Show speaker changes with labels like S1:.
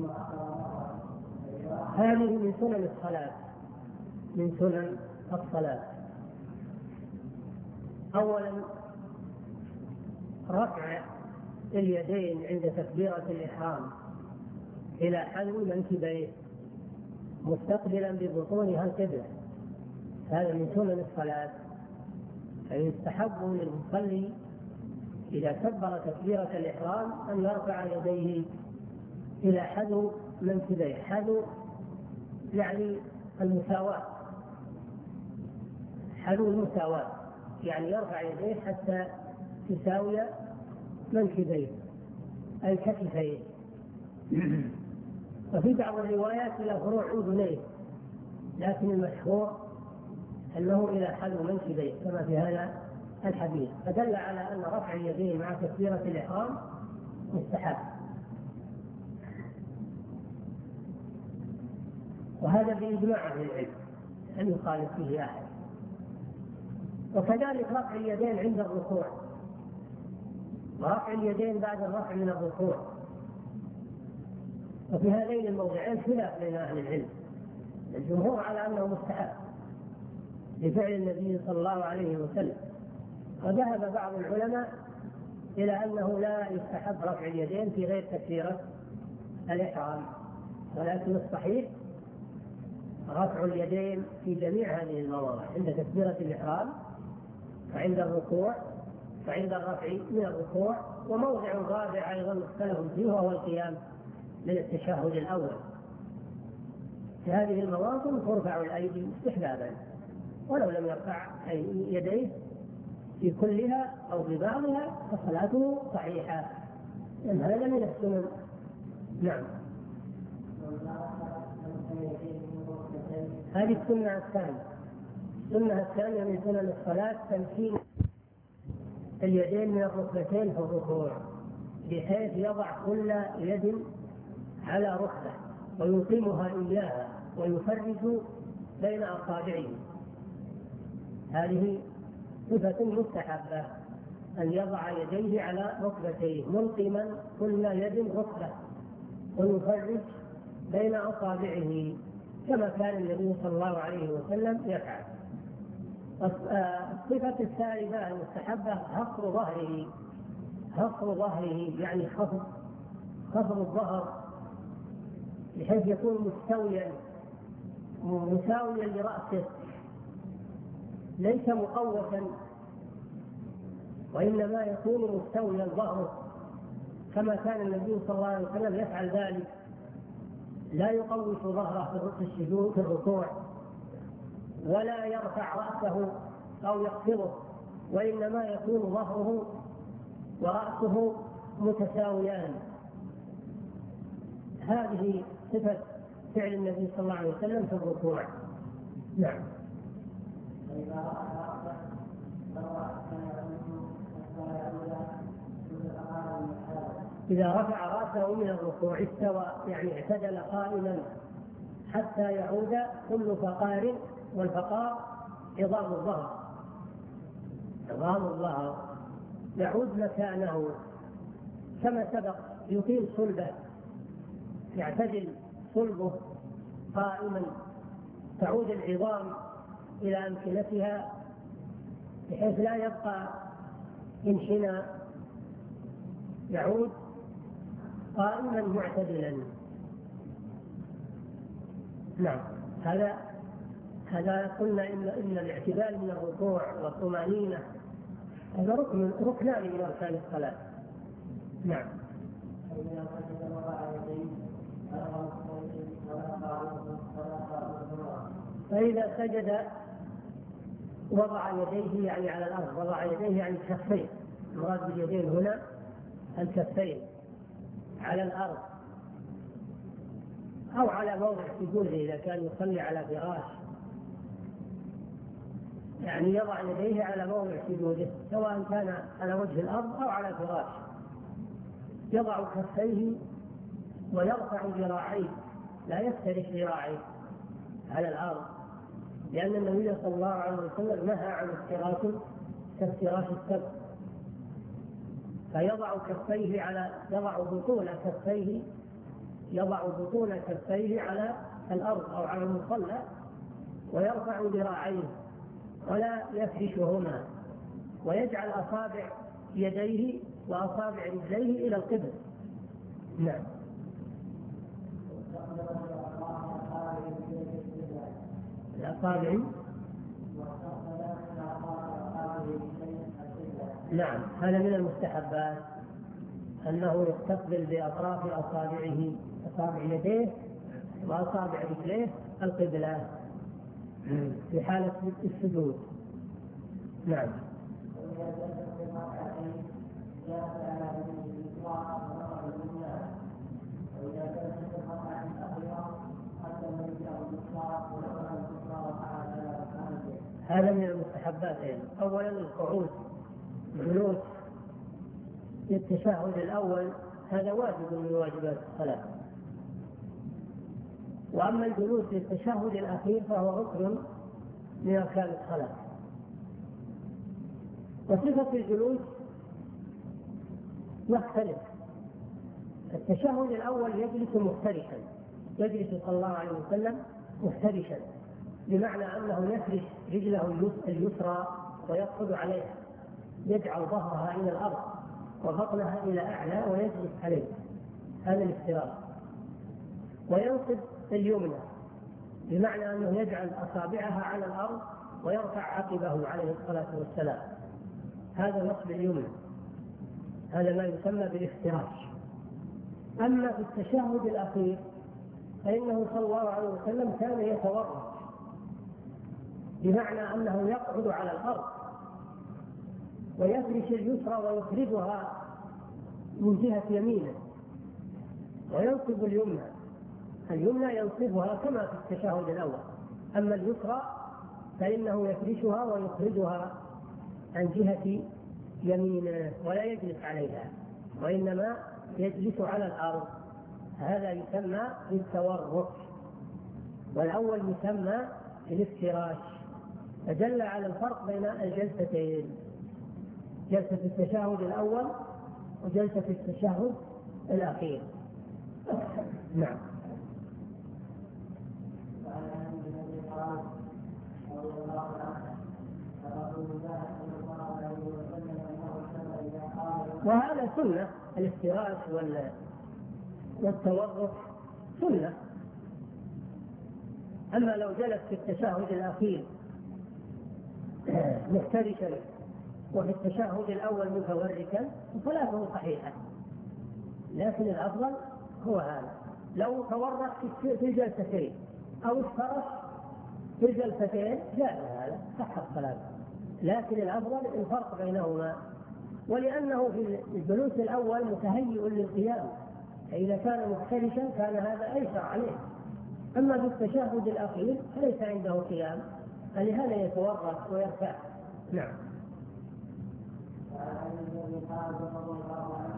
S1: هذه من سنن الصلاة، من سنن الصلاة. أولا رفع اليدين عند تكبيرة الإحرام إلى حذو منكبيه مستقبلا ببطونها القبلة، هذا من سنن الصلاة. فيستحب للمصلي إذا كبر تكبيرة الإحرام أن يرفع يديه إلى حذو منكبيه، حذو يعني المساواة، حذو المساواة يعني يرفع يديه حتى تساوي منكبيه أي كتفيه. وفي بعض الروايات إلى فروع أذنيه، لكن المشهور أنه إلى حذو منكبيه كما في هذا الحديث، فدل على أن رفع اليدين مع تكبيرة الإحرام مستحب، وهذا بإجماع أهل العلم لم يخالف فيه أحد. وكذلك رفع اليدين عند الركوع، ورفع اليدين بعد الرفع من الركوع. وفي هذين الموضعين خلاف بين أهل العلم، الجمهور على أنه مستحب لفعل النبي صلى الله عليه وسلم، وذهب بعض العلماء إلى أنه لا يستحب رفع اليدين في غير تكبيرة الإحرام، ولكن الصحيح رفع اليدين في جميع هذه المواضع، عند تكبيرة الإحرام وعند الركوع وعند الرفع من الركوع، وموضع رابع أيضا اختلف فيه وهو القيام للتشهد الأول. في هذه المواطن ترفع الأيدي استحبابا، ولو لم يرفع يديه في كلها أو في بعضها فصلاته صحيحة، لأن هذا من السنن. نعم، هذه السنة الثانية. السنة الثانية من سنن الصلاة تمكين اليدين من الركبتين في الركوع، بحيث يضع كل يد على ركبة ويقيمها إياها ويفرج بين أصابعه. هذه صفة مستحبة، أن يضع يديه على ركبتيه ملقما كل يد ركبة ويفرج بين أصابعه كما كان النبي صلى الله عليه وسلم يفعل. الصفة الثالثة المستحبة حفر ظهره يعني خفض الظهر بحيث يكون مساويا لرأسه، ليس مقوسا، وإنما يكون مستويا ظهره كما كان النبي صلى الله عليه وسلم يفعل ذلك، لا يقوس ظهره في السجود في الركوع، ولا يرفع رأسه أو يخفضه، وإنما يكون ظهره ورأسه متساويان. هذه صفة فعل النبي صلى الله عليه وسلم في الركوع. نعم. إذا رفع رأسه من الركوع استوى يعني اعتدل قائما حتى يعود كل فقار، والفقار عظام الظهر يعود مكانه كما سبق، يقيم صلبه، يعتدل صلبه قائما، تعود العظام إلى أمكنتها بحيث لا يبقى انحناء، يعود قائما معتدلا. نعم، هذا قلنا إن الاعتدال من الركوع والطمأنينة هذا ركنان من أركان الصلاة. نعم. فإذا سجد وضع يديه يعني على الأرض، وضع يديه يعني الكفين، المراد باليدين هنا الكفين على الأرض أو على موضع سجوده إذا كان يصلي على فراش، يعني يضع يديه على موضع سجوده سواء كان على وجه الأرض أو على فراش، يضع كفيه ويرفع ذراعيه، لا يفترش ذراعيه على الأرض، لأن النبي صلى الله عليه وسلم نهى عن افتراش كافتراش السبت، فيضع كفيه يضع بطون كفيه يضع بطون كفيه على الأرض أو على المصلى ويرفع ذراعيه ولا يفرشهما، ويجعل أصابع يديه وأصابع رجليه إلى القبل. نعم. الأصابع، نعم، هذا من المستحبات أنه يستقبل بأطراف أصابعه، أصابع يديه وأصابع رجليه القبلة في حالة السجود. نعم. هذا من المستحبات. أولا القعود، الجلوس للتشهد الأول هذا واجب من واجبات الصلاة، وأما الجلوس للتشهد الأخير فهو ركن من أركان الصلاة. وصفة الجلوس يختلف. التشهد الأول يجلس مفترشا، يجلس صلى الله عليه وسلم مفترشا، بمعنى أنه يفرش رجله اليسرى ويقعد عليها، يجعل ظهرها إلى الأرض وبطنها إلى أعلى ويجلس عليه، هذا الافتراش. وينصب اليمنى، بمعنى أنه يجعل أصابعها على الأرض ويرفع عقبه عليه الصلاة والسلام، هذا نصب اليمنى، هذا ما يسمى بالافتراش. أما في التشهد الأخير فإنه صلى الله عليه وسلم كان يتورط، بمعنى أنه يقعد على الأرض ويفرش اليسرى ويخرجها من جهة يمينه، وينصب اليمنى ينصبها كما في التشهد الأول. أما اليسرى فإنه يفرشها ويخرجها عن جهة يمينه ولا يجلس عليها، وإنما يجلس على الأرض، هذا يسمى بالتورط، والأول يسمى الافتراش. فدل على الفرق بين الجلستين، جلسة التشهد الأول وجلسة التشهد الأخير. نعم. وهذا سنة، الافتراش والتورط سنة. أما لو جلس في التشهد الأخير مفترشا وفي التشهد الأول متوركا فصلاته صحيحة، لكن الأفضل هو هذا. لو تورط في الجلستين أو افترش في الجلستين جاء هذا صح الصلاة، لكن الأفضل الفرق بينهما، ولأنه في الجلوس الأول متهيئ للقيام، فإذا كان مفترشا كان هذا أيسر عليه. أما في التشهد الأخير فليس عنده قيام، فلهذا يتورط ويرفع. نعم.